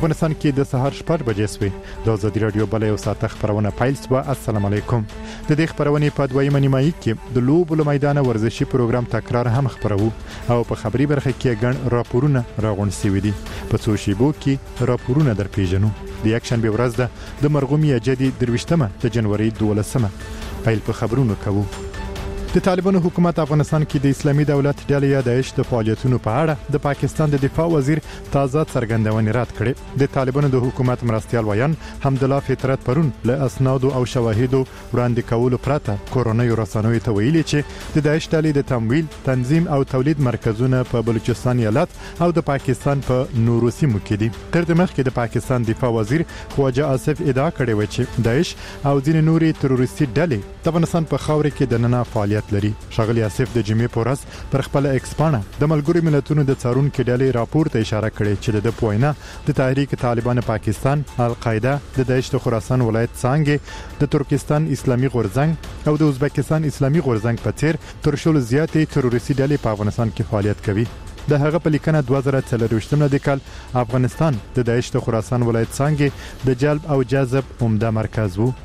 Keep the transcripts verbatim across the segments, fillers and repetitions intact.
افغانستان کې د سهار شپږ بجې سوې د ازادي رادیو بل یو ساعت خبرونه پیل شوه. السلام علیکم. د دې خبرونې په دویمه نیمایي کې د لوبو له میدان ورزشي پروګرام تکرار هم خبرو او په خبري برخه کې ګڼ راپورونه راغونډ شوي دي. په څو شیبو کې راپورونه در پیژنو. د یکشنبه ورځ ده د مرغومي جدي درويشتمه د جنوري دولسمه پیل په خبرونو کوو. د طالبانو حکومت افغانستان کې د اسلامي دولت ډلې یا داعش د فعالیتونو په اړه د پاکستان د دفاع وزیر تازه څرګندونې رد کړې. د طالبانو د حکومت مرستيال ویان حمدالله فطرت پرون له اسناد او شواهد وړاندې کولو پرته کورونایي رسنیو ته ویلي چې د داعش ډلې د تمویل، تنظیم او تولید مرکزونه په بلوچستان ایالت او د پاکستان په نورو سیمو کې دي. تر دې مخکې د پاکستان دفاع وزیر خواجه آصف ادعا کړې و چې داعش او ځینې نوري تروریستي ډلې د افغانستان په خاور کې د نننه فعالیت لري. شغلی آصف د جمعې پورس پر خپل ایکس پاڼه د ملګرو ملتونو د څارون کې ډلې راپور ته اشاره کړې چې د پوینا د تحریک طالبان پاکستان، القاعده، د داعش د خراسان ولایت څنګه، د ترکستان اسلامي غورځنګ او د ازبکستان اسلامي غورځنګ په څیر تر شلو زیاتې تروریستي ډلې په افغانستان کې فعالیت کوي. د هغه په لیکنه دوه زره څلرویشتم د کال افغانستان د داعش د خراسان ولایت څنګه د جلب او جذب عمده مرکز وو.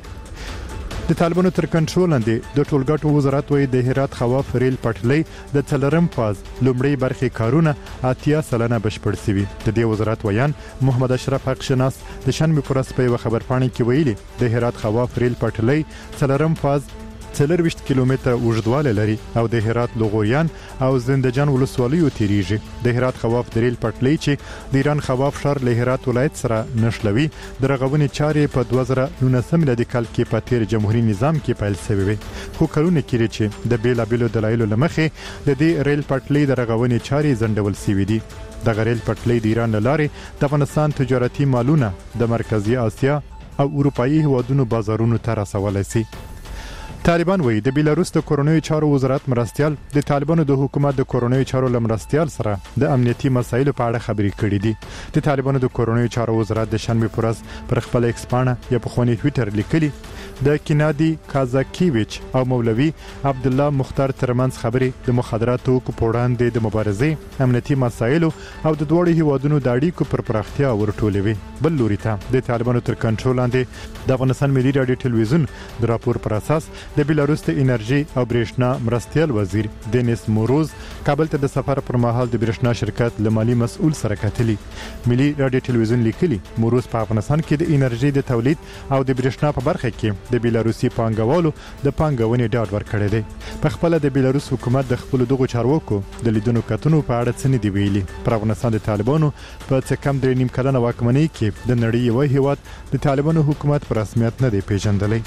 د طالبانو تر کنټرول لاندې د ټولګټو وزارت وایي د هرات خواف ریل پټلۍ د څلورم فاز لومړی برخې کارونه اتیا سلنه بشپړ شوي. د دې وزارت ویان محمد اشرف حق شناس د شنبه پر ورځ په یو خبرپاڼه کې ویلي د هرات خواف ریل پټلۍ څلورم فاز څلرويشت کیلومتره اوږدوالی لري او د هرات لغوریان او زندجان ولسوالیو تیریږي. د هرات خواف د ریل پټلۍ چې د ایران خواف شهر له هرات ولایت سره نښلوي د رغونې چارې په دوه زره نولسم میلادي کال کې په تیر جمهوریت نظام کې پیل شوې وي. خو کلونه کېږي چې د بیلابیلو دلایلو لمخې د دې ریل پټلۍ د رغونې چارې ځنډول شوې دي. د ریل پټلۍ د ایران لارې د افغانستان تجارتي مالونه د مرکزی اسیا او اروپאי هوادونو بازارونو ته رسولای شي. طالبان وایي د بیلاروس د کورونایي چارو وزارت مرستيال د طالبانو د حکومت د کورونایي چارو لمرستيال سره د امنیتي مسایلو په اړه خبرې کړې دي. د طالبانو د کورونایي چارو وزارت د شنبه پر ورځ پر خپل ایکس پاڼه یا په خوني ټوئیټر لیکلي د کینادي کازاکیویچ او مولوی عبد الله مختار ترمنځ خبرې د مخدراتو کو پوړاندې د مبارزې امنیتي مسایلو او د دوړو هیوادونو د اړیکو پر پراختیا ورټولوي. بل لوري ته د طالبانو تر کنټرول لاندې د افغانستان ملي رادیو ټلویزیون د راپور پر اساس د بیلاروس د انرژي او برېښنا مرستيال وزیر دینیس موروز کابل ته د سفر پر مهال د برېښنا شرکت له مالی مسؤل سره کتلی. ملي رادیو ټلویزیون لیکلي موروز په افغانستان کې د انرژي د تولید او د برېښنا په برخه کې د بیلاروسي پانګوالو د پانګونې ډاډ ورکړی دی. په خپل د بیلاروس حکومت د خپل دغه چارواکو د لیدونو کتنو په اړه څه نه دی ویلي. پر افغانستان د طالبانو په څه کم درې نیم کلنه واکمنۍ کې د نړۍ یو هیواد د طالبانو حکومت پر رسمیت نه دی پیژندلی.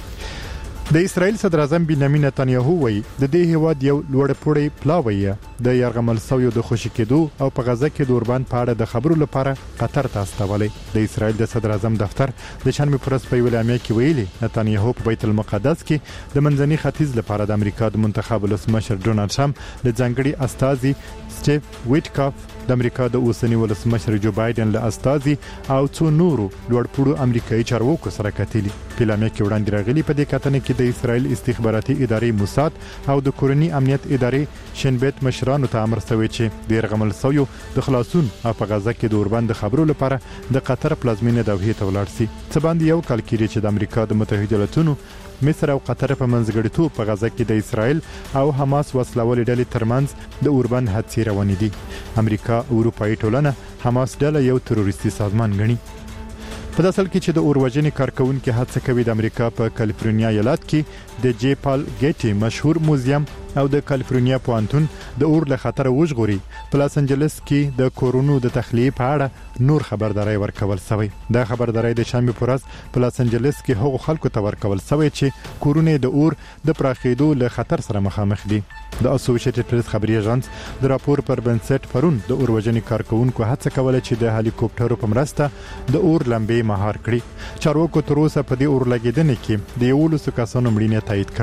د اسرائیل صدر اعظم بنیامین نتنیاهو وایي د دې هیواد یو لوړ پوړی پلاوی د یرغمل سویو د خوشی کېدو او په غزه کې د اوربان په اړه د خبرو لپاره قطر ته استولی. د اسرائیل د صدر اعظم دفتر د شنبه پر ورځ په یو اعلامیه کې ویلي نتنیاهو په بیت المقدس کې د منځني ختیځ لپاره د امریکا د منتخب ولسمشر ډونالد ټرمپ له ځانګړي استازي سټیف ویټکاف، د امریکا د اوسنی ولسمشر جو بایدن له استازي او څو نورو لوړپوړو امریکایي چارواکو سره کتلي. په اعلامیه کې وړاندې راغلي په دې کتنه کې د اسرائیل استخباراتي ادارې موساد او د کورنی امنیت ادارې شنبت مشرانو ته امر شوی چې د یرغمل سویو د خلاصون او په غزه کې د اوربند خبرو لپاره د قطر پلازمینه دوحې ته ولاړ شي. څه باندې یو کال کېږي چې د امریکا د متحده ایالاتونو، مصر او قطر په منځګړیتوب په غزه کې د اسرائیل او حماس وسلوالې ډلې ترمنځ د اوربند حادثې روانې دي. امریکا او اروپאי ټولنه حماس ډله یو تروریستي سازمان ګڼي. په داسل کې چې د اوروژنې کارکونکو هڅه کوي د امریکا په کالیفورنیا ایالت کې د جی پال ګیټي مشهور موزیم او د کالیفورنیا پوهنتون د اور له خطر وژغوري. په لاس انجلس کې د کورونو د تخلیه په اړه نور خبرداري ورکول شوی. دا خبرداري د شنبه پر ورځ په لاس انجلس کې هغو خلکو ته ورکول شوی چې کورونه د اور د پراخېدو له خطر سره مخامخ دي. د اسوسییټډ پریس خبري اژانس د راپور پر بنسټ پرون د اوروژنې کارکونکو هڅه کوله چې د هلیکوپټرو په مرسته د اور لمبې مهار کړي. چارواکو تر اوسه په دې اور لګیدنې کې د یو لسو کسانو مړینه تایید کړې.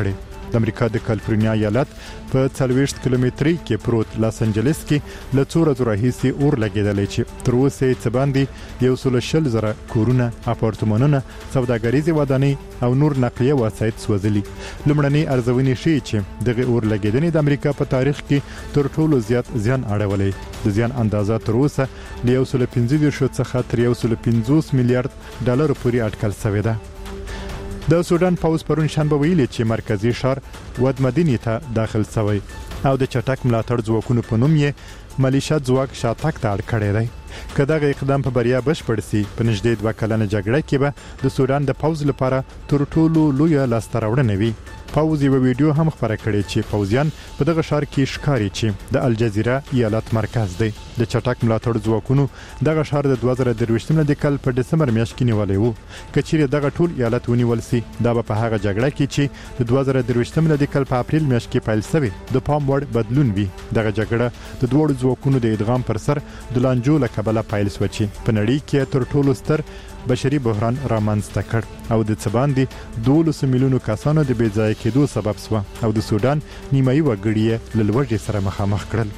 د امریکا د کالیفورنیا ایالت په څلوېښت کیلومتري کې پروت لاس انجلس کې له څو ورځې راهیسې اور لګېدلی چې تر اوسه یې څه باندې یو سل شل زره کورونه، اپارتمانونه، سوداګریزې ودانۍ او نور نقلیه وسایط سوځلي. لومړنۍ ارزونې ښیي چې دغه اور لګېدنې د امریکا په تاریخ کې تر ټولو زیات زیان اړولی. د زیان اندازه تر اوسه له یو سل پنځه دېرش څخه تر یو سل پنځوس میلیارډ ډالر پورې اټکل شوې ده. د سودان پوځ پرون شنبه ویلي چې مرکزی ښار ودمدینې ته داخل شوی او د چټک ملاتړ ځواکونو په نوم یې ملیشیا ځواک شاتګ ته اړ کړی دی. که دغه اقدام په بریا بشپړ شي، په نږدې دوه کلنه جګړه کې به د سودان د پوځ لپاره تر ټولو لویه لاسته راوړنه وي. پوځ یو ویډیو هم خپره کړې چې پوځیان په دغه ښار کې ښکاري چې د الجزیره ایالت مرکز دی. د چټک ملاتړ ځواکونو دغه ښار د دوه زره درویشتم د کال په دسمبر میاشت کې نیولی وو. که چیرې دغه ټول ایالت ونیول شي، دا به په هغه جګړه کې چې د دوه زره درویشتم د کال په اپریل میاشت کې پیل شوی د پام وړ بدلون وي. دغه جګړه د دوه ځواکونو د ادغام پر سر د لانجو له کبله پیل شوه چې په نړۍ کې تر ټولو ستر بشري بحران رامنځته کړ او د څه باندې دولس میلیونو کسانو د بې ځایه کېدو سبب شوه او د سودان نیمایي وګړي یې له لوږې سره مخامخ کړل.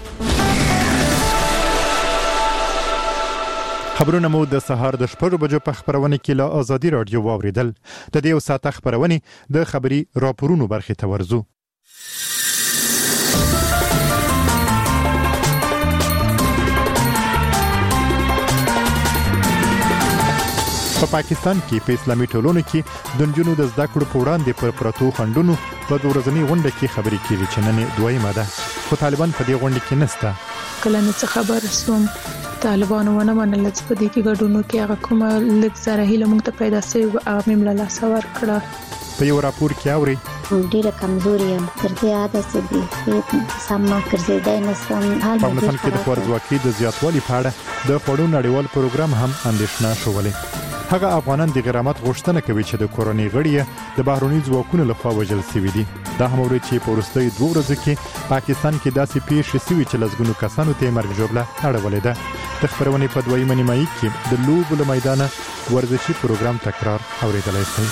خبرونه مو د سهار د شپږو بجو په خبرونه کې له ازادي رادیو واوریدل. د دې یو ساعت خبرونه د خبري راپورونو برخې ته ورځو. په پاکستان کې په اسلامي ټولنو کې د نجونو د زده کړو په وړاندې پر پرتو خنډونو په ورځنی غونډه کې خبرې کیږي چې نن دویمه ده، خو طالبان په دې غونډه کې نشته. کله نه څه خبر سوم طالبانو ونه منل چې په دې کې ګډونو کې هغه کومه لږ زره هیله موږ ته پیدا شوې او هغه مې له لاسه ورکړه. په یو راپور کې اوري ډیره کمزوري یم تر دې عادت دي سم ګرځېدای نشم. په افغانستان کې د خوارځواکۍ د زیاتوالي په اړه د خوړو نړیوال پروګرام هم اندېښنه شولې. هغه افغانان د غرامت غوښتنه کوي چې د کورنۍ غړي د بهرني ځواکونو لخوا وژل شوي دي. دا هم ورته چې په وروستۍ دوه ورځو کې پاکستان کې داسې پیښې شوي چې لسګونو کسانو ته مرګ ژوبله اړولې ده. د خبرونې په دویمه نیمایي کې د لوبو له میدانه ورزشي پروګرام تکرار اوریدلای شئ.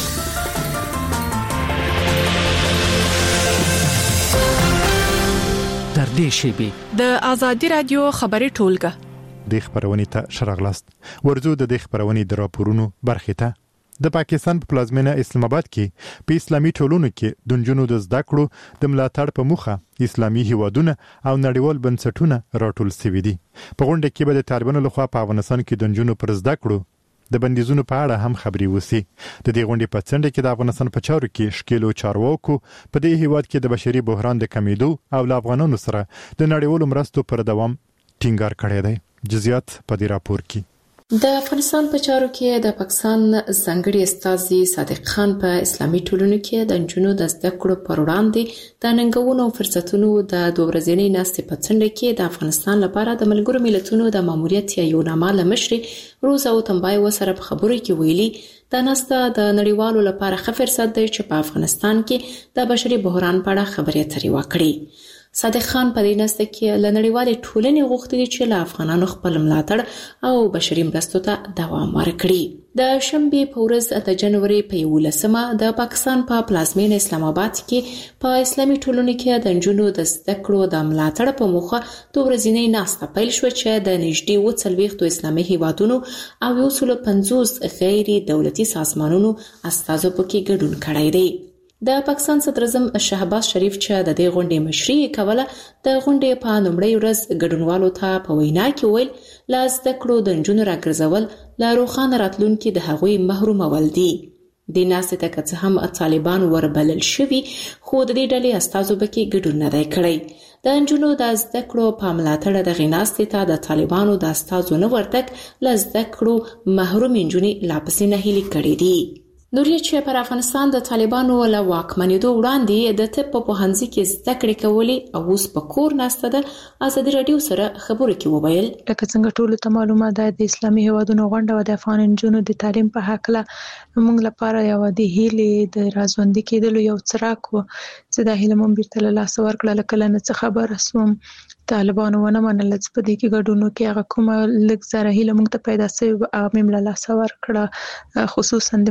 تر دې شیبې د ازادي رادیو خبري ټولګه د خبرونې ته شراغلاست. ورزو د دې خبرونې د راپورونو برخې ته. د پاکستان په پلازمینه اسلام آباد کې په اسلامي ټولنو کې د نجونو د زده کړو د ملاتړ په موخه اسلامي هیوادونه او نړیوال بنسټونه راټول شوي دي. په غونډه کې به د طالبانو لخوا په افغانستان کې د نجونو پر زده کړو د بندیزونو په اړه هم خبري وسی. د دې غونډې په څنډه کې د افغانستان په چارو کې شکیلو چارواکو په دې هیواد کې د بشري بحران د کمیدو او ل افغانانو سره د نړیوالو مرستو پر دوام ټینګار کړی دی. جزئیات په دې راپور کې. د افغانستان په چارو کې د پاکستان ځانګړي استازي صادق خان په اسلامي ټولنو کې د نجونو د زده کړو پر وړاندې د ننګونو او فرصتونو د دوه ورځې ناستې په څنډه کې د افغانستان لپاره د ملګرو ملتونو د ماموریت یو نامه لمشري روزا او تنبای وسره په خبرو کې ویلي دا ناسته د نړیوالو لپاره ښه فرصت دی چې په افغانستان کې د بشري بحران په اړه خبرې اترې وکړي. صادق خان په دې ناسته کې له نړیوالې ټولنې غوښتي چې له افغانانو خپل ملاتړ او بشري مرستو ته دوام ورکړي. د شنبې په ورځ د جنوري په یولسمه د پاکستان په پلازمینه اسلام آباد کې په اسلامي ټولنو کې د نجونو د زده کړو د ملاتړ په موخه دوه ورځې ناسته پیل شو چې د نږدې اووه څلوېښتو اسلامي هیوادونو او یو سل پنځوس غیر دولتي سازمانونو استازو پکې ګډون کړی دی. د پاکستان صدر اعظم شهباز شریف چې د دې غونډې مشري کوله د غونډې په لومړۍ ورځ ګډونوالو ته په وینا کې ویل لاس د کړو د نجونو راګرځول لا روښانه راتلونکي د هغوی محرومول دي. د ناسې ته که څه هم طالبان وربلل شوي خو د دې ډلې استازو پکې ګډون نه دی کړی. د نجونو د زده کړو په ملاتړ دغې ناستې ته د طالبانو د استازو نه ورتګ له زده کړو محروم نجونې لا پسې نهیلي کړي دي. نورې چې پر افغانستان د طالبانو له واکمنېدو وړاندې د طب په پوهنځي کې زده کړې کولې او اوس په کور ناسته ده ازادي راډیو سره خبرو کې وویل لکه څنګه ټولو ته معلومه ده د اسلامي هیوادونو غونډه او د افغان نجونو د تعلیم په هکله موږ لپاره یو د هیلې د رازوندي کېدلو یو څراک و چې د هیله مون بیرته له لاسه ورکړه. لکه له څه خبر سوم طالبانو ونه منل چې په دې کې ګډونو کې هغه کومه لږ زره هیله موږ ته پیدا شوې او هغه مې له لاسه ورکړه. خصوصا د ما لپاره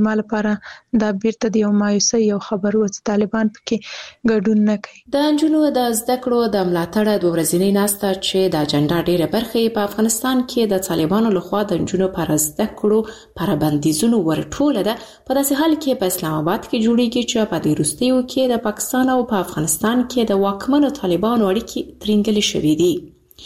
لپاره دا بیرته د یو مایوسۍ یو خبر و چې طالبان پکې ګډون نه کوي. د نجونو د زده کړو د ملاتړ د ورځنی ناسته چې د اجنډا ډیره برخه په افغانستان کې د طالبانو لخوا د نجونو پر زده کړو پر بندیزونو ورټوله ده، په داسې حال کې په اسلام آباد کې جوړیږي چې په دې وروستیو کې د پاکستان او په افغانستان کې د واکمنو طالبانو اړیکې ترنګلې شوې دي.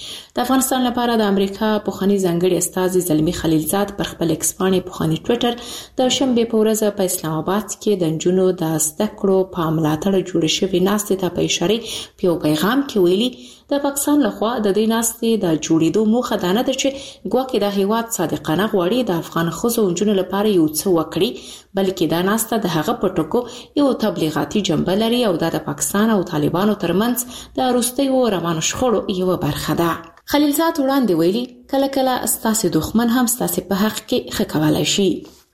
د افغانستان لپاره د امریکا پوخني ځانګړي استازي زلمی خلیلزاد پر خپل ایکس باندې پوخني ټوئیټر د شنبه په ورځ په اسلام آباد کې د نجونو د زده کړو په ملاتړ جوړ شوی ناستې ته په اشاره په پیغام کې ویلي د پاکستان لخوا د دې ناستې د جوړېدو موخه دا نه ده چې ګواکې د هیواد صادقانه غواړي د افغان ښځو او نجونو لپاره یو څه وکړي، بلکې دا ناسته د هغه په ټکو یو تبلیغاتي جنبه لري او د پاکستان او طالبانو ترمنځ د وروستیو روانو شخړو یو برخه ده. خلیلزاد وړاندې ویلي کله کله ستاسو دښمن هم ستاسو په حق کې ښه کولای شي.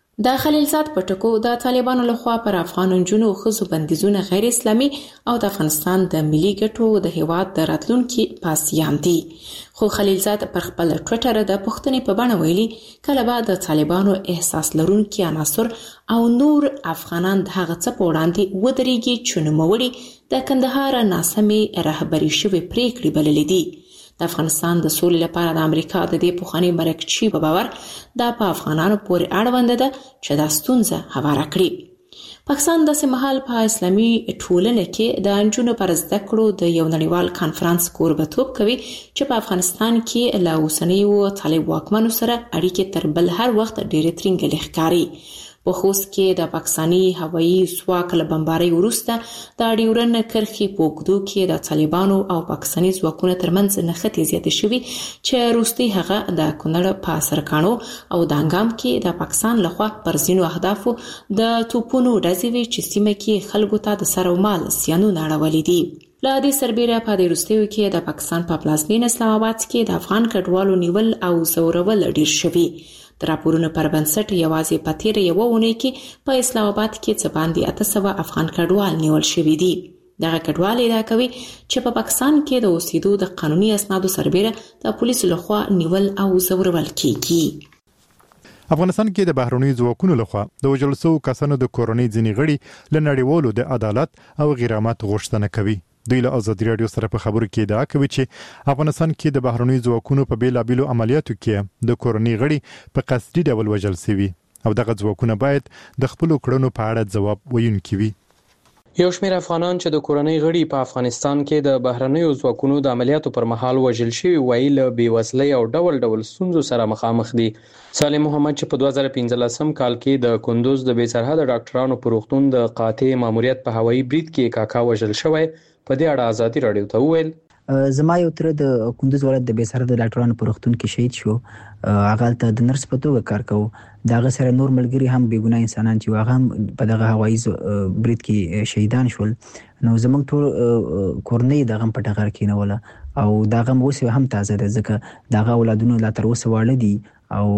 د خلیلزاد په ټکو د طالبانو لخوا پر افغان نجونو او ښځو بندیزونه غیر اسلامي او د افغانستان د ملي ګټو د هیواد د راتلونکي پاسیان دي. خو خلیلزاد پر خپل ټوئیټر د پښتنې په بڼه ویلي کله به د طالبانو احساس لرونکي عناصر او نور افغانان د هغه څه په وړاندې ودرېږي چې نوموړي د کندهار ناسمې رهبري شوې پریکړې بللې دي. د افغانستان د سولې لپاره د امریکا د دې پوخني مرکچی په باور دا په افغانانو پورې اړوند ده چې دا ستونزه هواره کړي. پاکستان د سیمهال په اسلامي ټولنه کې د نجونو پر زده کړو د یو نړیوال کانفرنس کوربتوب کوي چې په افغانستان کې له اوسنیو طالب واکمنو سره اړیکې تر بل هر وخت ډېرې ترنګلې ښکاري. په خوست کې د پاکستاني هوایي ځواک له بمبارۍ وروسته د ډیورن کرښې په اوږدو کې د طالبانو او پاکستاني ځواکونو ترمنځ نښتې زیاتې شوي چې وروستي هغه د کونړ په سرکاڼو او دانګام کې د پاکستان لخوا پر ځینو اهدافو د توپونو ډزې وې چې سیمه کې خلکو ته د سر او مال زیانونه اړولي دي. له دې سربیره په دې وروستیو کې د پاکستان په پلازمینه اسلام آباد کې د افغان کډوالو نیول او زورول ډیر شوي. د راپورونو پر بنسټ یوازې په تیره یوه اونۍ کې په اسلام آباد کې څه باندې اته سوه افغان کډوال نیول شوي دي. دغه کډوال ادعا کوي چې په پاکستان کې د اوسېدو د قانوني اسنادو سربیره د پولیسو لخوا نیول او زورول کیږي. افغانستان کې د بهرنیو ځواکونو لخوا د وژل شوو کسانو د کورنۍ ځینې غړي له نړیوالو د عدالت او غرامت غوښتنه کوي. دوی له ازادي رادیو سره په خبرو کې ادعا کوي چې افغانستان کې د بهرنیو ځواکونو په بیلابیلو عملیاتو کې د کورنۍ غړي په قصدي ډول وژل شوي او دغه ځواکونه باید د خپل کړنو په اړه ځواب ویونکي وي. یو شمېر افغانان چې د کورنۍ غړي په افغانستان کې د بهرنیو ځواکونو د عملیاتو پر مهال وژل شوي وایي له بېوزلۍ او ډول ډول ستونزو سره مخامخ دي. سالم محمد چې په دوه زره پنځلسم کال کې د کندوز د بې سرحده ډاکټرانو په روغتون د قاطع ماموریت په هوایي برید کې کاکا وژل شوی، په دې اړه ازادي رادیو ته وویل زما یو تر د کندوز ولایت د بې سرحده ډاکټرانو په روغتون کې شهید شو. هغه ته د نرس په توګه کار کوو. دغه سره نور ملګري هم بې ګناه انسانان چې هغه هم په دغه هوایي برید کې شهیدان شول. نو زموږ ټول کورنۍ دغه په ټغر کې نه وله او دغه اوس هم تازه ده ځکه دغه اولادونه لا تر اوسه واړه دي او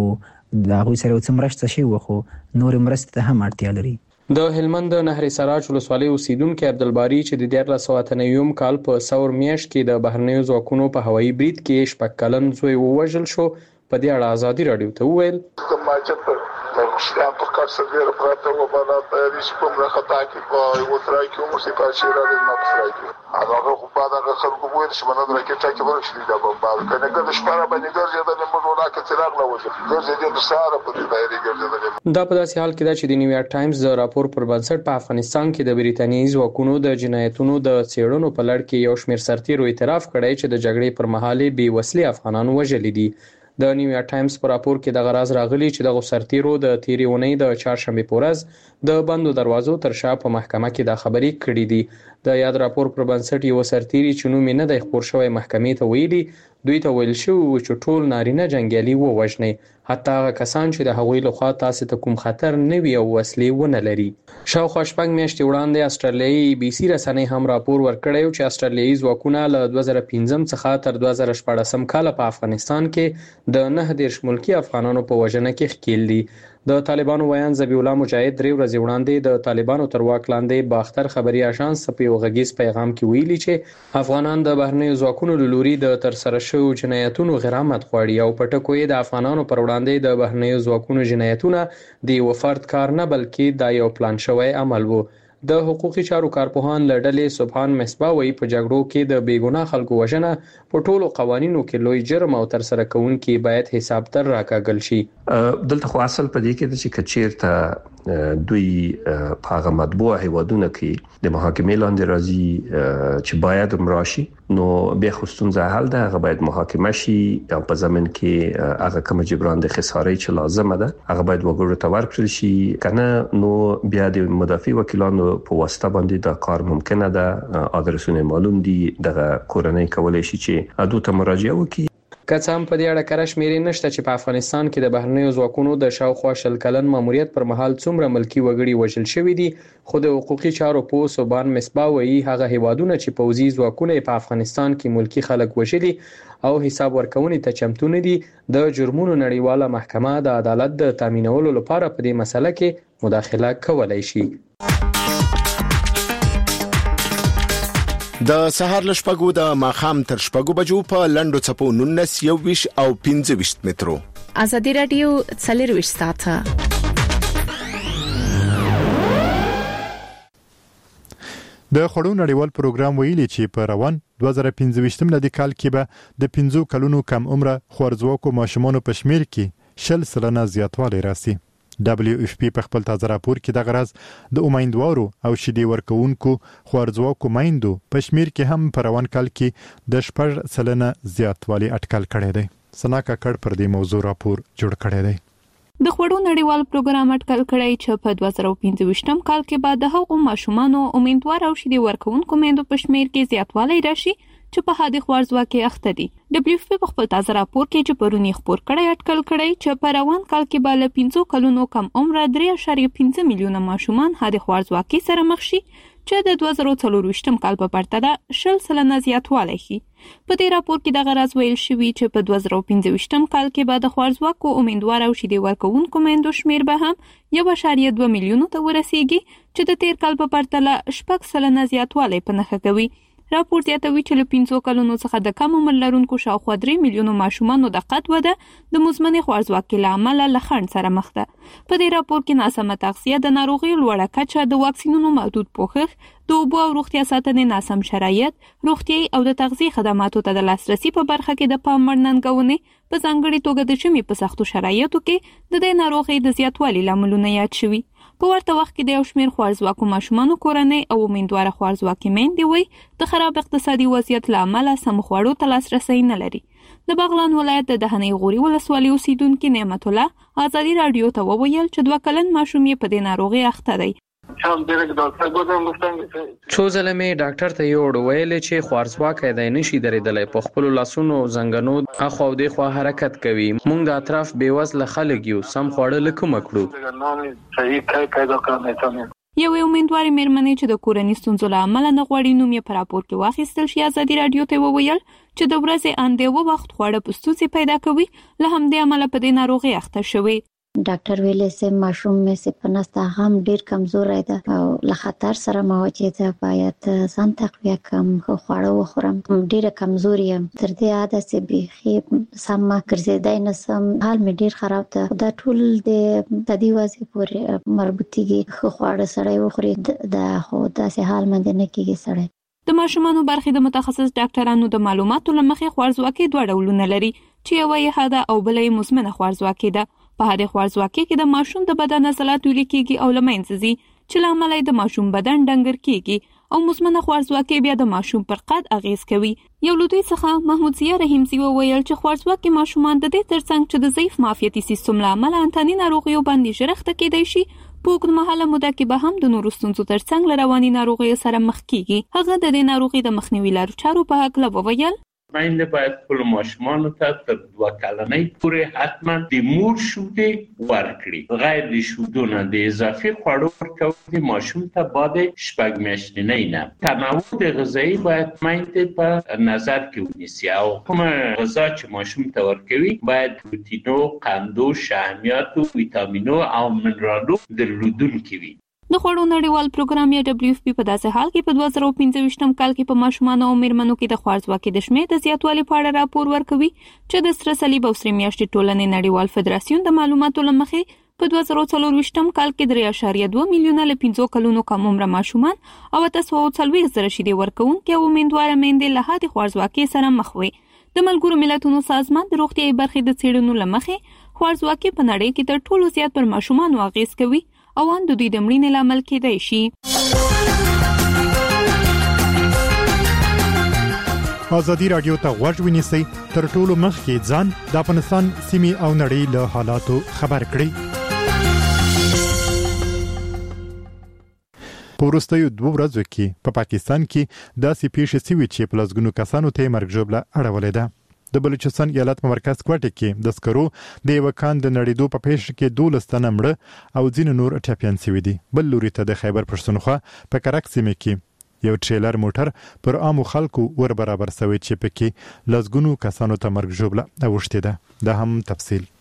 دغه سره څه مرسته شي وخو نور مرسته ته هم اړتیا لري. د هلمند د نهر سراج ولسوالۍ اوسیدونکي عبدالباري چې د دیارلس سوه اته نوي کال په سور میاشت کې د بهرنیو ځواکونو په هوایي برید کې شپږ کلن زوی ووژل شو، په دې اړه ازادي رادیو ته وویل اسلام په کار سره پراته و بالا د سپم راختا کې په یو ترای کې مو سي په شیرا د نو ترای کې هغه خو په دغه خلکو وایي چې باندې راکټه کې ورشي دا بمبار کنه که د شپاره باندې ګرځي د موږ ولاکه څراغ لا وځي ګرځي د ساره په دې باندې ګرځي. دا په داسې حال کې ده چې د نیویارک ټایمز د راپور پر بنسټ په افغانستان کې د بریتانیایي ځواکونو د جنایتونو د څېړنو په لړ کې یو شمېر سرتیرو اعتراف کړی چې د جګړې پر مهال بې وسلې افغانان وژلي دي. د نیویارک ټایمز په راپور کې د غراز راغلي چې د سرتیرو د تیرې اونۍ د چهارشنبه په ورځ د بندو دروازو تر شا په محکمه کې د خبرې کړې دي. د یاد راپور پر بنسټ یو سرتیری چې نوم یې نه دی خپور شوی محکمې ته ویلي دوی ته ویل شوی و چې ټول نارینه جنګیالي ووژني، حتی هغه کسان چې د هغوی لخوا تاسو ته کوم خطر نه وي او وسلې ونه لري. شاوخوا شپږ میاشتې وړاندې استرالیایي بي سي رسنۍ هم راپور ورکړی چې استرالیایي ځواکونه له دوه زره پنځم څخه تر دوه زره شپاړسم کال په افغانستان کې د نه دېرش ملکي افغانانو په وژنه کې ښکېل دي. د طالبانو ویان ذبیح الله مجاهد درې ورځې وړاندې د طالبانو تر واک لاندې باختر خبري اژانس په یو غږیز پیغام کې ویلي چې افغانان د بهرنیو ځواکونو له لوري د ترسره شویو جنایتونو غرامت غواړي او په ټکو یې د افغانانو پر وړاندې د بهرنیو ځواکونو جنایتونه د یو فرد کار نه بلکې دا یو پلان شوی عمل وو. د حقوقي چارو کارپوهان له ډلې سبحان مصباح وایي په جګړو کې د بیګناه خلکو وژنه په ټولو قوانینو کې لوی جرم او ترسره کوونکي باید حساب تر راکاږل شي. دلته خو اصل په دې کې د چې کچیرته دوی په هغه مطبوع هیوادونو کې د محاکمې لاندې راځي چې باید مراشي نو بیا خو ستونزه حل ده، هغه باید محاکمه شي او په ضمن کې هغه کوم جبران د خسارې چې لازمه ده هغه باید وګړو ته ورکړل شي، کنه نو بیا د مدافع وکیلانو په واسطه باندې دا کار ممکنه ده. ادرسونه معلوم دي، دغه کورنۍ کولای شي چې ادو ته مراجعه وکړي. که څه هم په دې اړه کره شمیرې نشته چې په افغانستان کې د بهرنیو ځواکونو د شاوخوا شل کلن ماموریت پر مهال څومره ملکی وګړي وژل شوي دي، خو د حقوقي چارو په سبحان مصباح وایي هغه هیوادونه چې پوځي ځواکونه په افغانستان کې ملکی خلک وژلي او حساب ورکونې ته چمتو نه دي، د جرمونو نړیواله محکمه د عدالت د تامینولو لپاره په دې مسله کې مداخله کولای شي. د سهار لشپګو د ماخام تر شپګو بجو په لندو چپو نونس یو ویش او پنځه ویش مترو. ازادي رادیو څلور ویش ساعته. د خړو نړیوال پروګرام ویلي چې په روان دوه زره پنځه ویشتم لدی کال کې به د پنځو کلونو کم عمره خوارځواکو ماشومانو په شمیر کې شل سلنه زیاتوالی راسي. دبليو اف پی په خپل تازه راپور کې د غرض د امیندوارو او شیدې ورکوونکو خوارځواکو میندو په شمیر کې هم په روان کال کې د شپږ سلنه زیاتوالی اټکل کړی دی. سنا کاکړ پر دې موضوع راپور جوړ کړی دی. د خړو نړیوال پروګرام اټکل کړی چې په دوه زره پنځه ویشتم کال کې بعد د هغو ماشومانو امیندوار او شیدې ورکوونکو میندو په شمیر کې زیاتوالی راشي چې په حادي خوارځواکي اخته دي. دبليو اف پی په خپل تازه راپور کې چې پرونی خبر کړی اټکل کړی چې په روان کال کې به له پنځو کلونو کم عمره درې اعشاریه پنځه میلیونه ماشومان حادي خوارځواکي سره مخ شي چې د دوه زره څلور ویشتم کال په پرتله شل سلنه زیاتوالی شي. په دې راپور کې د غرض ویل شوی چې په دوه زره پنځه ویشتم کال کې به د خوارځواکو امیندوار او شیدې ورکوونکو میندو شمیر به هم یو اعشاریه دوه میلیونه ته ورسیږي چې د تیر کال په پرتله شپږ سلنه زیاتوالی په نښه کوي. راپور زیاتوي چې له پنځو کلونو څخه د کم عمر لرونکو شاوخوا درې میلیونو ماشومانو د قد وده د مزمنې خوارځواکۍ له امله له خنډ سره مخ ده. په دې راپور کې ناسمه تغذیه، د ناروغیو لوړه کچه، د واکسینونو محدود پوښښ، د اوبو او روغتیا ساتنې ناسم شرایط، روغتیايي او د تغذیې خدماتو ته د لاسرسي په برخه کې د پام وړ ننګونې، په ځانګړي توګه د ژمي په سختو شرایطو کې د دې ناروغۍ د زیاتوالي لاملونه یاد شوي. په ورته وخت کې د یو شمېر خوارځواکو ماشومانو کورنۍ او امیندواره خوارځواکې میندې وایي د خراب اقتصادي وضعیت له امله سمو خوړو ته لاسرسی نه لري. د بغلان ولایت د دهنۍ غوري ولسوالۍ اوسیدونکي نعمت الله ازادي رادیو ته وویل چې دوه کلن ماشوم یې په دې ناروغۍ اخته دی. څو ځله مې ډاکټر ته یوړ ویل چې خوارځواکی دی نشي درېدلی، په خپلو لاسونو زنګنو اخوا او دېخوا حرکت کوي. موږ د اطراف بېوزله خلک یو، سم خواړه له کومه کړو؟ یوې امیندوارې مېرمنې چې د کورني ستونزو له امله نه غواړي نوم یې په راپور کې واخیستل شي ازادي رادیو ته وویل چې د ورځې اندې اوه وخت خواړه په ستونزې پیدا کوي، له همدې امله په دې ناروغۍ اخته شوې. ډاکټر ویلي چې ماشوم مې چې په نسته هم ډیر کمزوری ده او له خطر سره مواجه ده، باید ځان تقویه کړم، خواړه وخورم، ډیره کمزوري یم، تر دې عادت چې بیخي سم ګرځېدی نشم، حال مې ډیر خراب ده. دا ټول د طبي وضع پورې مربوطېږي، ښه خواړه سړی وخوري دا خو داسې حال باندې نه کېږي سړی. د ماشومانو برخې د متخصص ډاکټرانو د معلوماتو له مخې خوارځواکي دوه ډولونه لري چې یوه یې حاده او بله یې مزمنه خوارځواکي ده. په حاده خوارځواکي کې د ماشوم د بدن عضلات ویلې کېږي او له منځه ځي چې له امله د ماشوم بدن ډنګر کېږي، او مزمنه خوارځواکي بیا د ماشوم پر قد اغیز کوي. یو له دوی څخه محمود ضیا رحیمزي وویل چې خوارځواکي ماشومان د دې ترڅنګ چې د ضعیف معافیتي سیستم له امله انتاني ناروغیو باندې ژر اخته کېدای شي، په اوږدمهاله موده کې به هم د نورو ستونزو ترڅنګ له رواني ناروغیو سره مخ کېږي. هغه د دې ناروغۍ د مخنیوي لارو چارو په هکله وویل. میندې باید خپل ماشومانو ته تر دوه کلنۍ پورې حتما د مور شیدې ورکړي. غیر د شیدو نه د اضافي خوړو ورکول د ماشوم ته باید شپږ میاشتنۍ نه. تنوع د غذایی باید میندې په نظر کې ونیسي او کومه غذا چې ماشوم ته ورکوي باید پروتینو، قندو، شحمیاتو، ویټامینو او منرالو درلودونکي وي. د خوړو نړیوال پروګرام یا دبليو اف پی په داسې حال کې په دوه زره پنځه ویشتم کال کې په ماشومانو او میرمنو کې د خوارځواکۍ د شمېر د زیاتوالي په اړه راپور ورکوي چې د سره صلیب او سرې میاشتې ټولنې نړیوال فدراسیون د معلوماتو له مخې په دوه زره څلور ویشتم کال کې درې اعشاریه دوه میلیونه له پنځو کلونو کم عمره ماشومان او اته سوه څلوېښت زره شیدې ورکوونکي او امیندواره میندې له حد خوارځواکۍ سره مخ وي. د ملګرو ملتونو سازمان د روغتیايي برخې د څېړنو له مخې خوارځواکۍ په نړۍ کې تر ټولو زیات پر ماشومانو اغیز کوي او ان د دوی د مړینې لامل کېدای شي. ازادي رادیو ته غوږ ونیسئ تر ټولو مخکې ځان د افغانستان سیمې او نړۍ له حالاتو خبر کړئ. په وروستیو دوه ورځو کې په پاکستان کې داسې پیښې شوې چې په لسګونو کسانو ته مرګ ژوبله اړولې ده. د بلوچستان ایالت په مرکز کوټه کې د سکرو د یو کان د نړیدو په پیښه کې دولس تنه مړه او ځینې نور ټپیان شوي دي. بل لوري ته د خیبر پښتونخوا په کرک سیمه کې یو ټریلر موټر پر عامو خلکو ور برابر شوی چې پکې لسګونو کسانو ته مرګ ژوبله اوښتې ده. دا هم تفصیل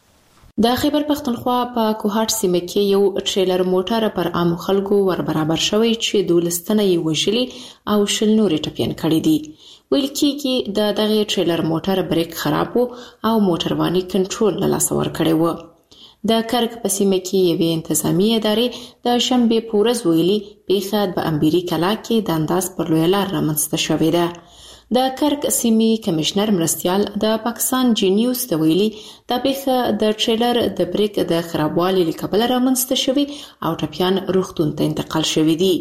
د خیبر پښتونخوا په کوهاټ سیمه کې یو ټریلر موټر پر عامو خلکو ور برابر شوی چې دولس تنه یې وژلي او شل نور ټپیان کړي دي. ویل کېږي د دغه ټریلر موټر بریک خراب و او موټرواني کنټرول له لاسه ورکړی و. د کرک په سیمه کې یوې انتظامی ادارې د شنبې په ورځ ویلي پیښه په امبیري کلا کې د انداز پر لویه لار رامنځته شوې ده. د کرک سیمې کمشنر مرستیال د پاکستان جی نیوز ته ویلي دا پیښه د ټریلر د بریک د خرابوالي له کبله رامنځته شوې او ټپیان روغتون ته انتقال شوي دي.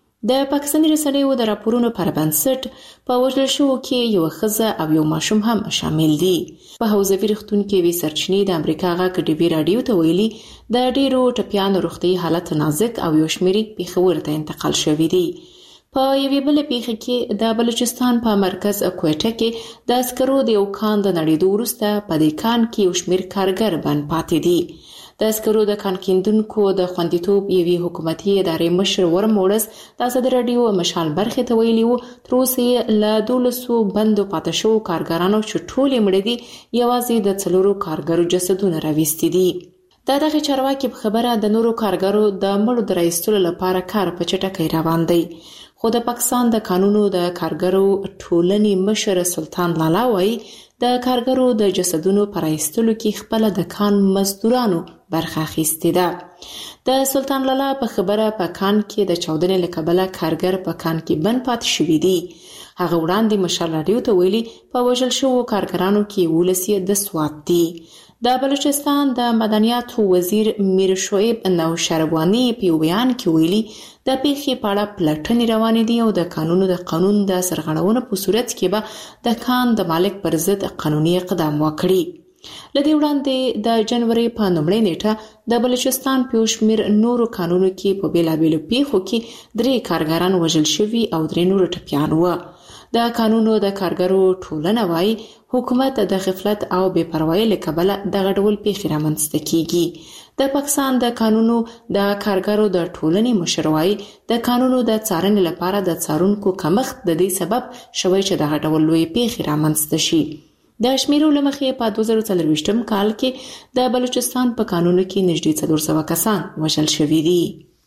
د پاکستاني رسنیو د راپورونو پر بنسټ په وژل شوو کې یو ښځه او یو ماشوم هم شامل دي. په حوزوي روغتون کې وی سرچینې د امریکا غږ ډي بي رادیو ته ویلي د ډیرو ټپیانو روغتي حالت نازک او یو شمېر پیښور ته انتقال شوي دي. په یوې بل پیښه کې د بلوچستان په مرکز کوټه کې د عسکرو د یو کان د نړیدو وروسته په دې کان کې یو شمېر کارګر بند پاتې دي. د عسکرو د کان کیندونکو د خوندیتوب یوې حکومتي ادارې مشر ورموړس د ازادي رادیو مشال برخې ته ویلي وو تر اوسه یې له دولسو بندو پاتې شوو کارګرانو چې ټولې مړه دي یوازې د څلورو کارګرو جسدونه راوستي دي. د دغه چارواکي په خبره د نورو کارګرو د مړو د راایستلو لپاره کار په چټکۍ روان دی. خو د پاکستان د قانونو د کارګرو ټولنې مشر سلطان لالا وایي د کارګرو د جسدونو پر راایستلو کې خپل د کان مزدورانو برخه اخیستې ده. د سلطان لالا په خبره په کان کې د چاودنې له کبله کارګر په کان کې بند پاتې شوي دي. هغه وړاندې مشال رادیو ته ویلي په وژل شوو کارګرانو کې ولس یې د سوات دي. د بلوچستان د مدنیاتو وزیر میر شعیب نوشروانی په یو بیان کې ویلي د پیښې په اړه پلټنې روانې دي او د قانونو د قانون د سرغړونې په صورت کې به د کان د مالک پر ضد قانوني اقدام وکړي. لدې وړاندې د جنوري په لومړۍ نیټه د بلوچستان په یو شمېر نورو کانونو کې په بیلابیلو پیښو کې درې کارګران وژل شوي او درې نور ټپیان وو. د قانونو د کارګرو ټولنه وايي حکومت د غفلت او بې پروايي له کبله دغه ډول پیښې رامنځته کیږي. د پاکستان د قانونو د کارګرو د ټولنې مشر وايي د قانونو د څارنې لپاره د څارونکو کمښت د دې سبب شوی چې دغه ډول لوی پیښې رامنځته شي. د شمیرو له مخې په دوه زره څلور ویشتم کال کې د بلوچستان په قانونو کې نږدې څلور سوه کسان وژل شوي دي.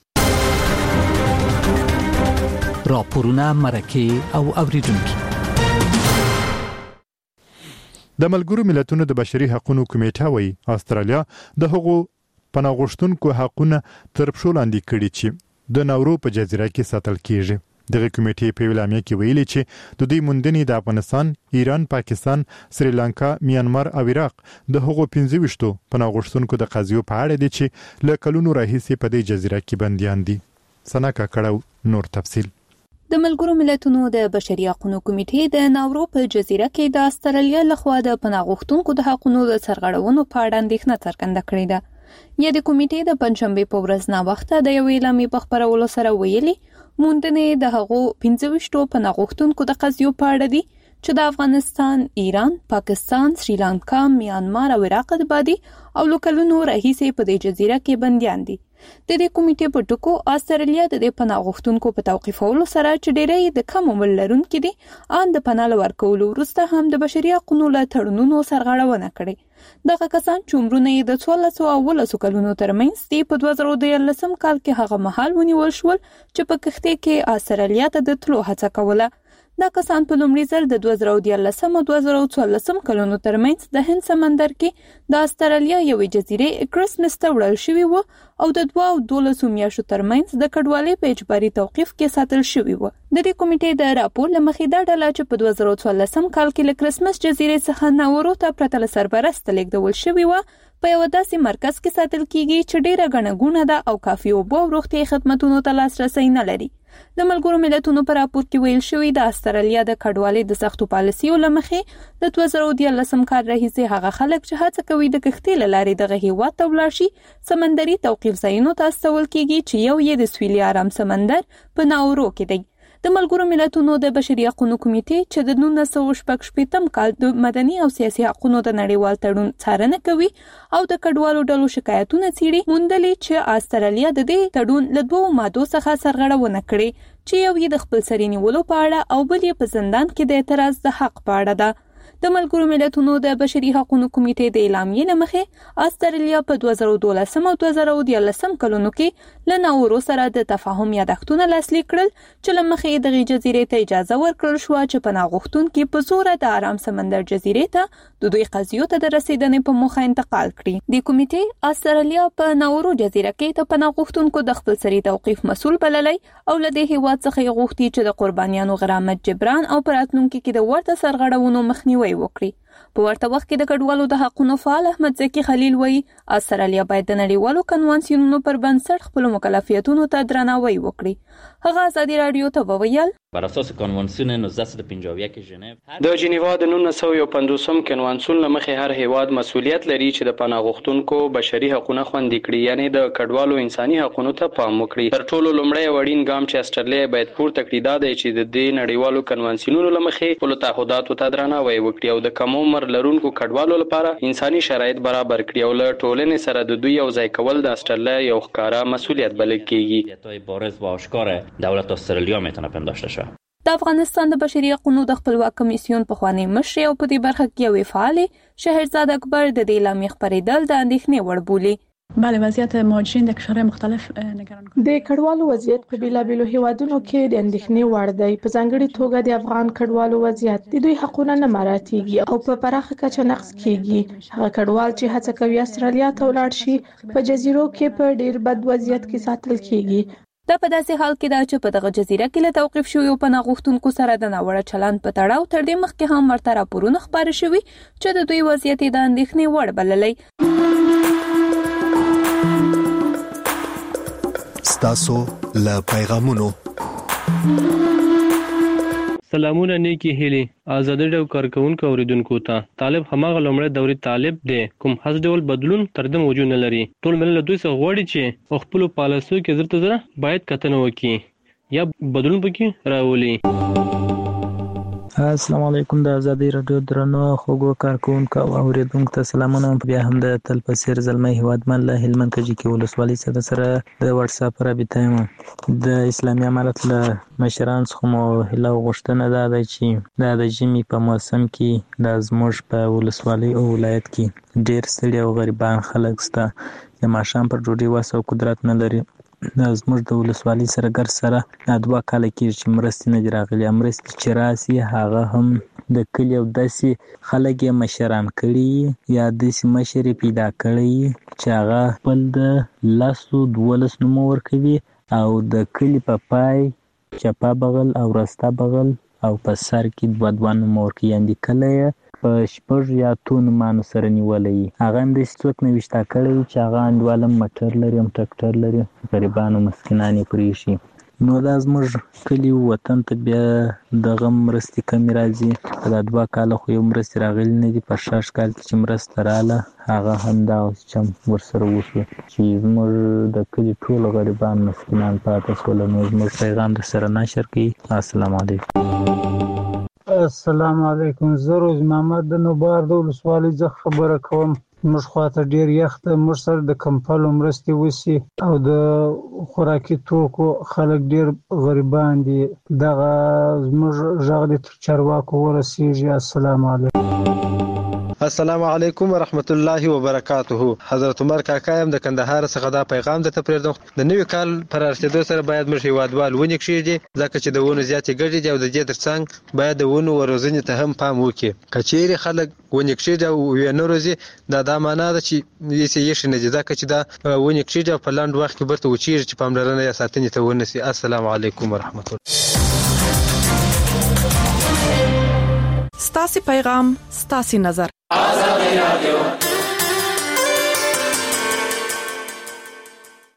راپورونه مرکه او اوریدونکي د ملګرو ملتونو د بشري حقوقو کمیټه وايي استرالیا د هغو پناه غوښتونکو حقونه تر پښو لاندې کړي چې د ناورو په جزیره کې ساتل کیږي. دغه کمیټې په اعلامیه کې ویلي چې د دې موندنې د افغانستان، ایران، پاکستان، سریلانکا، میانمار او عراق د هغو پنځه ویشتو پناه غوښتونکو د قضیو په اړه دي چې له کلونو راهیسې په دې جزیره کې بنديان دي. سنا کاکړو نور تفصیل. د ملګرو ملتونو د بشري حقوقو کمیټې د ناورو په جزیره کې د استرالیا لخوا د پناه غوښتونکو د حقوقو د سرغړونو په اړه اندېښنه څرګنده کړې ده. یا د کمیټې د پنځشنبه په ورځ نا وخته د یو اعلامیې په خبرولو سره ویلي موندنې د هغو پنځه ویشتو پناه غوښتونکو د قضیو په اړه دي چې د افغانستان، ایران، پاکستان، سریلانکا، میانمار او عراق د بادي او لوکلونو رئیسې په دې جزیره کې بنديان دي. د دې کمیټې په ټکو استرالیا د دې پناه غوښتونکو په توقیفولو سره چې ډېری د کم عمر لرونکي دي ان د پناه ورکولو وروسته هم د بشري حقوقو له تړونونو سرغړونه کړې. دغه کسان چې عمرونه یې د څوارلس سوه اوولسو کلونو ترمنځ دي په دوه زره دیارلسم کال کې هغه مهال ونیول شول چې په کښتۍ کې استرالیا ته د تلو هڅه کوله. دا کسان په لومړي ځل د دوه زره دیارلسم او دوه زره څوارلسم کلونو ترمنځ د هند سمندر کې د استرالیا یوې جزیرې کرسمس ته وړل شوي وو او د دوه او دولسو میاشتو ترمنځ د کډوالۍ په اجباري توقیف کې ساتل شوي وو. د دې کمیټې د راپور له مخې دا ډله چې په دوه زره څوارلسم کال کې له کرسمس جزیرې څخه ناورو ته پرته له سرپرسته لیږدول شوي وه په یو داسې مرکز کې ساتل کیږي چې ډیره ګڼه ګوڼه ده او کافي اوبه او روغتیايي خدماتونو ته لاسرسی نه لري. د ملګرو ملتونو په راپور کې ویل شوی د استرالیا د کډوالۍ د سختو پالیسیو له مخې د دوه زره دیارلسم کال راهیسې هغه خلک چې هڅه کوي د کښتۍ له لارې دغه هیواد ته ولاړ شي سمندري توقیف ځایونو ته استول کیږي چې یو یې د سویلي ارام سمندر په ناورو کې دی. د ملګرو ملتونو د بشري حقوقو کمیټې چې د نولس سوه شپږ شپېتم کال د مدني او سیاسي حقوقو د نړیوال تړون څارنه کوي او د کډوالو ډلو شکایتونه څیړي، موندلې چې استرالیا د دې تړون له دوو مادو څخه سرغړونه کړې چې یو یې د خپل سري نیولو په اړه او بل یې په زندان کې د اعتراض د حق په اړه ده. د ملګرو ملتونو د بشري حقوقو کمیټې د اعلامیې له مخې استرالیا په دوه زره دولسم او دوه زره دیارلسم کلونو کې له ناورو سره د تفاهم یادښتونه لاسلیک کړل چې له مخې دغه جزیرې ته اجازه ورکړل شو چې پناه غوښتونکي په زور د آرام سمندر جزیرې ته د دوی قضیو ته د رسیدنې په موخه انتقال کړي. د کمیټې استرالیا په ناورو جزیره کې د پناه غوښتونکو د خپل سري توقیف مسؤل بللی او له دې هیواد څخه غوښتي چې د قربانیانو غرامت جبران او په راتلونکي کې د ورته سرغړونو مخنیوي وکړي. په ورته وخت کې د کډوالو د حقوقو فعال احمد زکی خلیل وایي استرالیا باید د نړیوالو کنوانسیونونو پر بنسټ خپل مکلفیتونو ته درناوی وکړي. هغه ازادي رادیو ته وویل بر اساس کنوانسیون نوزده پنځه اویا کې ژنیو د جنیوا د نولس سوه پنځوسم کنوانسیون له مخې هر هیواد مسؤلیت لري چې د پناه غوښتونکو بشري حقوقونه خوندي کړي، یعنی د کډوالو انساني حقوقو ته پام وکړي. تر ټولو لومړی وړین ګام چې استرالیا باید پورته کړي دا دی چې د دې نړیوالو کنوانسیونونو له مخې خپل تعهداتو ته درناوی وکړي او د کم عمر لرونکو کډوالو لپاره انساني شرایط برابر کړي او له ټولنې سره د دوی یو ځای کول د استرالیا یو ښکاره مسؤلیت بلل کیږي. بارز و آشکار دولت استرالیا میتونه پنداشته شه. د افغانستان د بشري حقوقو د خپلواک کمیسیون په خوانی مشر او په دې برخه کې یو فعال شهرزاد اکبر د دې اعلامیې خبرېدل د اندېښنې وړ بولي. بله وضعیت مهاجرین در کشورهای مختلف نگران کننده. د کډوالو وضعیت په بیلابیلو هیوادونو کې د اندېښنې وړ دی. په ځانګړي توګه د افغان کډوالو وضعیت د دوی حقوقونه نه مراعاتېږي او په پراخه کچه نقض کیږي. هغه کډوال چې هڅه کوي استرالیا ته ولاړ شي په جزیرو کې په ډیر بد وضعیت کې ساتل کیږي. دا په داسې حال کې دا چې په دغه جزیره کې له توقیف شویو پناه غوښتونکو سره د ناوړه چلند په تړاو تر دې مخکې هم ورته راپورونه خپاره شوي چې د دوی وضعیت د اندېښنې وړ بللی. ستاسو له پیغامونو سلامونه نیکی هیلی آزادی ډیو کارکونکو اوریدونکو ته طالب هماغه لومړی دوري طالب دی کوم هڅ ډول بدلون تر دې موجود نه لري. ټول ملت دوی څخه غواړي چې خپل پالیسیو کې زرته زره باید کتنه وکړي یا بدلون پکې راولي. السلام علیکم د ازادي رادیو درنو خوګو کارکونکو او اوریدونکو ته سلامونه. بیا هم د تل پسیر زلمی هیوادمن له هلمند کجې کې ولسوالۍ سره سره د واتس اپ رابطه یم. د اسلامي امارت له مشران څخه مو هیله غوښتنه ده دا چې دا د ژمي په موسم کې د زموږ په ولسوالۍ او ولایت کې ډیر ستړي او غریبان خلک شته چې ماښام پر ډوډۍ وس او قدرت نه لري. زموږ د ولسوالۍ سره ګر سره دوه کاله کېږي چې مرستې نه دي راغلي. مرستې چې راسي هغه هم د کلي او داسې خلک یې مشران کړي یا داسې مشر یې پیدا کړی چې هغه خپل د لسو دولس نومه ورکوي او د کلي په پای چپه بغل او راسته بغل او په سر کې دوه دوه نومه ورکوي. یعنې کله یې په شپږ یا اتو نومانو سره نیولی وي. هغه هم داسې څوک نه ویشته کړی وي چې هغه انډوال هم موټر لري هم ټکټر لري، غریبان او مسکینان یې پرېښي. نو دا زموږ کلي وطن ته بیا دغه مرستې کمې راځي. په دا دوه کاله خو یو مرستې راغلي نه دي. په شاش کال کې چې مرسته راله هغه هم دغسې چم ورسره وشو چې زموږ د کلي ټول غریبان مسکینان پاته شول. نو زموږ پیغام در سره نشر کوي. السلام علیکم. السلام علیکم. زه روز محمد د نوبار د ولسوالۍ څخه خبره کوم. موږ خواته ډیر یخ ده، موږ سره د کمپلو مرستې وسی او د خوراکي توکو خلک ډیر غریبان دي. دغه موږ ژغ د چارواکو ورسیږي. السلام علیکم. السلام علیکم ورحمت الله وبرکاته. حضرت عمر کاکا يم د کندهار څخه دا پیغام د تپریدم. د نوي کال پر رسیدو سره باید موږ هیوادوال ونی کړي ځکه چې د ونو زیاتې ګډې دي او د دې ترڅنګ باید د ونو وروزنې ته هم پام وکړي. کچېری خلک ونی کړي او وینو روزي دا د معنا ده چې یې شي نه دي ځکه چې دا ونی کړي په لاند وخت کې برته وچیږي چې پاملرنه یې ساتنې ته ونسي. السلام علیکم ورحمت الله. ستاسو پیغام ستاسو نظر. آزاد رادیو